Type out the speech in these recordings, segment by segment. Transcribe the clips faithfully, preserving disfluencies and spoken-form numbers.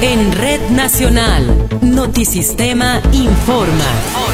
En Red Nacional, Notisistema informa.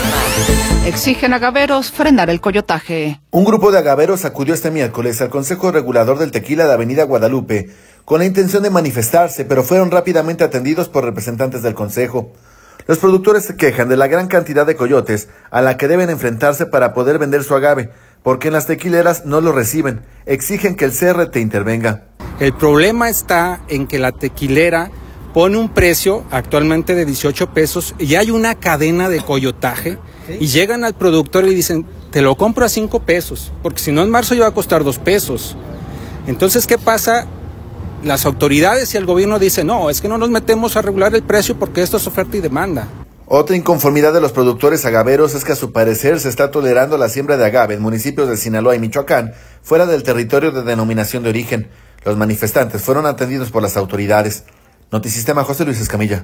Exigen agaveros frenar el coyotaje. Un grupo de agaveros acudió este miércoles al Consejo Regulador del Tequila de Avenida Guadalupe con la intención de manifestarse, pero fueron rápidamente atendidos por representantes del Consejo. Los productores se quejan de la gran cantidad de coyotes a la que deben enfrentarse para poder vender su agave, porque en las tequileras no lo reciben. Exigen que el C R T intervenga. El problema está en que la tequilera pone un precio actualmente de dieciocho pesos y hay una cadena de coyotaje y llegan al productor y dicen, te lo compro a cinco pesos, porque si no en marzo ya va a costar dos pesos. Entonces, ¿qué pasa? Las autoridades y el gobierno dicen, no, es que no nos metemos a regular el precio porque esto es oferta y demanda. Otra inconformidad de los productores agaveros es que a su parecer se está tolerando la siembra de agave en municipios de Sinaloa y Michoacán, fuera del territorio de denominación de origen. Los manifestantes fueron atendidos por las autoridades. Notisistema, José Luis Escamilla.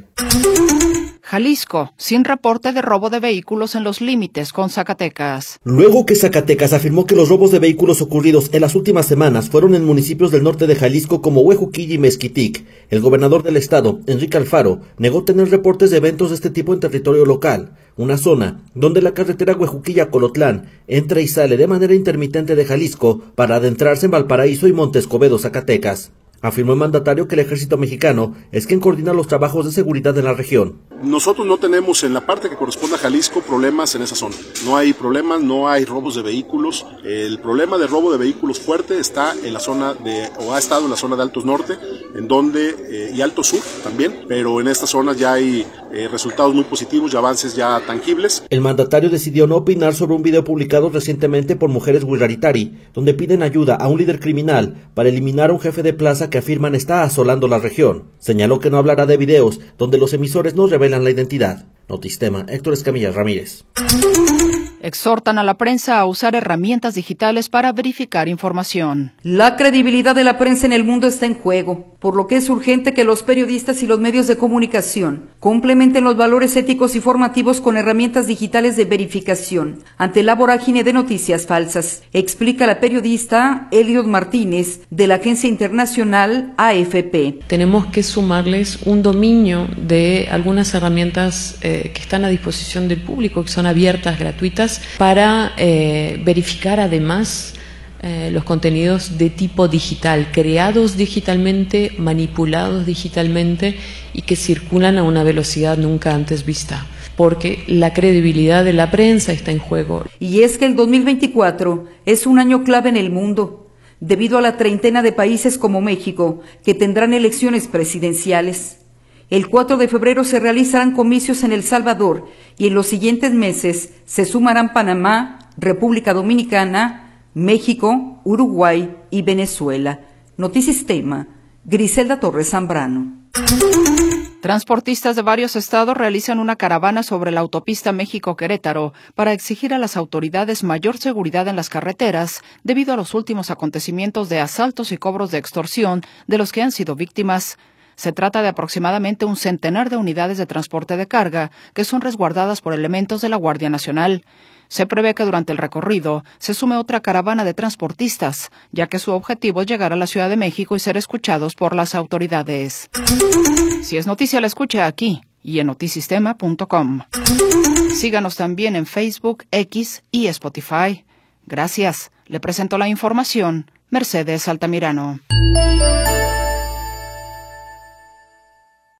Jalisco, sin reporte de robo de vehículos en los límites con Zacatecas. Luego que Zacatecas afirmó que los robos de vehículos ocurridos en las últimas semanas fueron en municipios del norte de Jalisco como Huejuquilla y Mezquitic, el gobernador del estado, Enrique Alfaro, negó tener reportes de eventos de este tipo en territorio local, una zona donde la carretera Huejuquilla-Colotlán entra y sale de manera intermitente de Jalisco para adentrarse en Valparaíso y Monte Escobedo, Zacatecas. Afirmó el mandatario que el ejército mexicano es quien coordina los trabajos de seguridad en la región. Nosotros no tenemos en la parte que corresponde a Jalisco problemas en esa zona. No hay problemas, no hay robos de vehículos. El problema de robo de vehículos fuerte está en la zona de, o ha estado en la zona de Altos Norte, en donde, eh, y Alto Sur también, pero en esta zona ya hay eh, resultados muy positivos y avances ya tangibles. El mandatario decidió no opinar sobre un video publicado recientemente por Mujeres Huiraritari, donde piden ayuda a un líder criminal para eliminar a un jefe de plaza que afirman está asolando la región. Señaló que no hablará de videos donde los emisores no revelan la identidad. Notisistema, Héctor Escamilla Ramírez. Exhortan a la prensa a usar herramientas digitales para verificar información. La credibilidad de la prensa en el mundo está en juego, por lo que es urgente que los periodistas y los medios de comunicación complementen los valores éticos y formativos con herramientas digitales de verificación ante la vorágine de noticias falsas, explica la periodista Eliot Martínez de la agencia internacional A F P. Tenemos que sumarles un dominio de algunas herramientas eh, que están a disposición del público, que son abiertas, gratuitas, para eh, verificar además eh, los contenidos de tipo digital, creados digitalmente, manipulados digitalmente y que circulan a una velocidad nunca antes vista, porque la credibilidad de la prensa está en juego. Y es que el dos mil veinticuatro es un año clave en el mundo, debido a la treintena de países como México que tendrán elecciones presidenciales. El cuatro de febrero se realizarán comicios en El Salvador y en los siguientes meses se sumarán Panamá, República Dominicana, México, Uruguay y Venezuela. Notisistema, Griselda Torres Zambrano. Transportistas de varios estados realizan una caravana sobre la autopista México-Querétaro para exigir a las autoridades mayor seguridad en las carreteras debido a los últimos acontecimientos de asaltos y cobros de extorsión de los que han sido víctimas. Se trata de aproximadamente un centenar de unidades de transporte de carga que son resguardadas por elementos de la Guardia Nacional. Se prevé que durante el recorrido se sume otra caravana de transportistas, ya que su objetivo es llegar a la Ciudad de México y ser escuchados por las autoridades. Si es noticia, la escucha aquí y en notisistema punto com. Síganos también en Facebook, X y Spotify. Gracias. Le presento la información, Mercedes Altamirano.